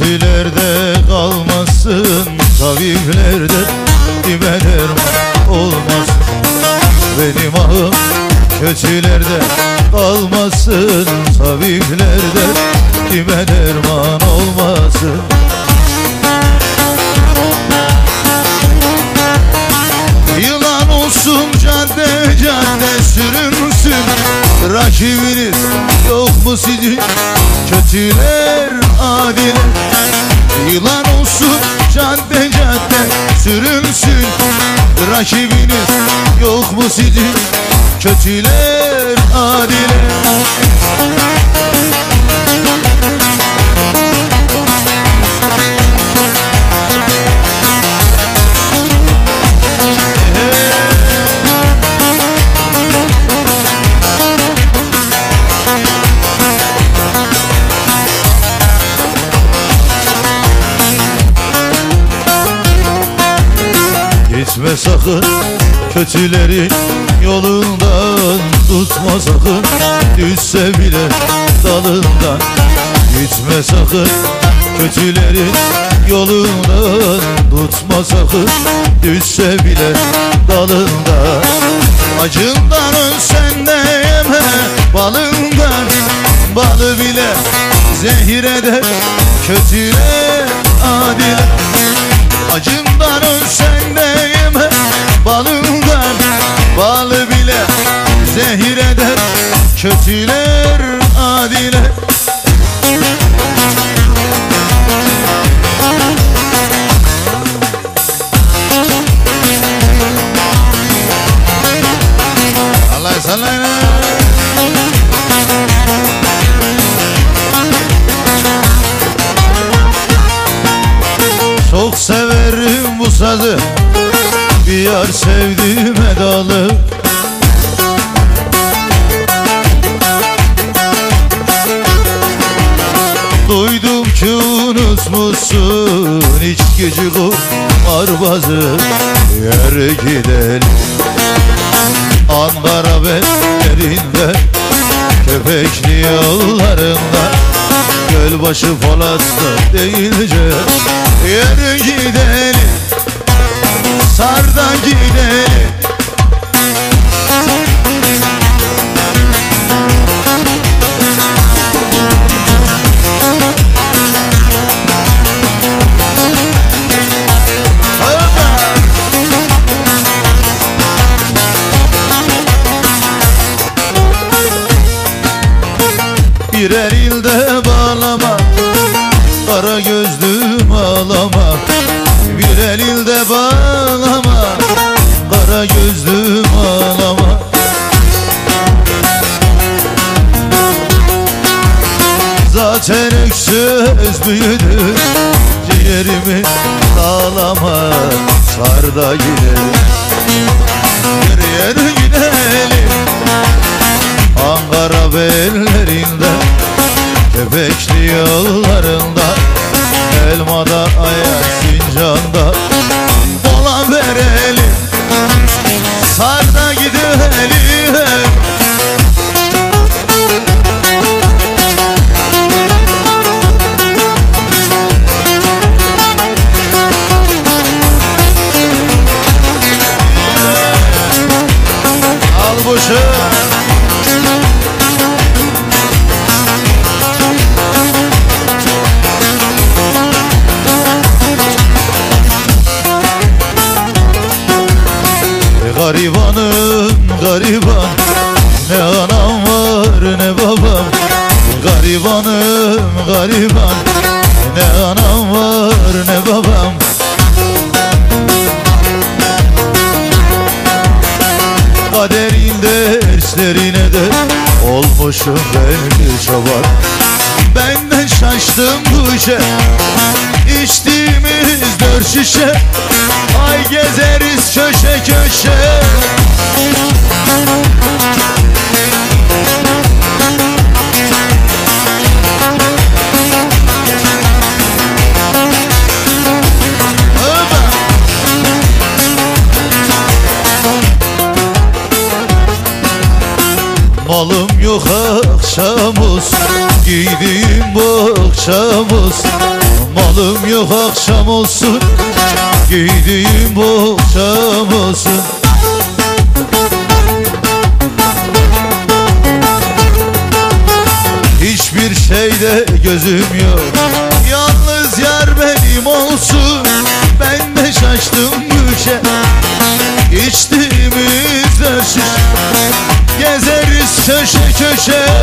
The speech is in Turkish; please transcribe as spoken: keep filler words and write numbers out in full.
kötülerde kalmasın, tabiplerden dime derman olmasın. Benim ahım kötülerde kalmasın, tabiplerden dime derman olmasın. Yılan olsun cadde cadde sürünsün, rakibiniz yok mu sizin kötüler adiler? Yılan olsun cadde cadde sürünsün, rakibiniz yok mu sizin kötüler adiler? Gitme sakın kötülerin yolundan, tutma sakın düşse bile dalından. Gitme sakın kötülerin yolundan, tutma sakın düşse bile dalından. Acından ölsen de yeme balından, balı bile zehir eder kötüler adiler. Acından ölsen de yeme balından, balı bile zehir eder kötüler adiler. Allah sallayla. Çok severim bu sazı, bir yar sevdiğime dalı. Duydum ki unutmuşsun içkici kumarbazı. Yere gidelim Ankara bellerinde, Köpekli yollarında, Gölbaşı Polat'ta değilce. Yere gidelim, Sarda gidelim, birer ilde bağlama, kara gözlüm ağlama. Birer ilde bağlama, kara gözlüm ağlama. Zaten öksüz büyüdü ciğerimi dağlama. Sarda gidelim, yer yer gidelim, Ankara bellerinde, Köpekli yollarında, Elmada, Ayaz, Sincan'da mola verelim, Sarda gidelim. Al boşu. Garibanım gariban, ne anam var ne babam. Garibanım gariban, ne anam var ne babam. Kaderin derslerine de olmuşum ben bir çoban. Benden şaştım bu işe, içtiğimiz dört şişe. Ay gezeriz köşe köşe. Malım yok akşamız, giydiğim bohçamız. Malım yok akşam olsun, giydiğim bohçam olsun. Hiçbir şeyde gözüm yok, yalnız yar benim olsun. Ben de şaştım düşe, içtiğimiz şiş. Gezeriz köşe köşe,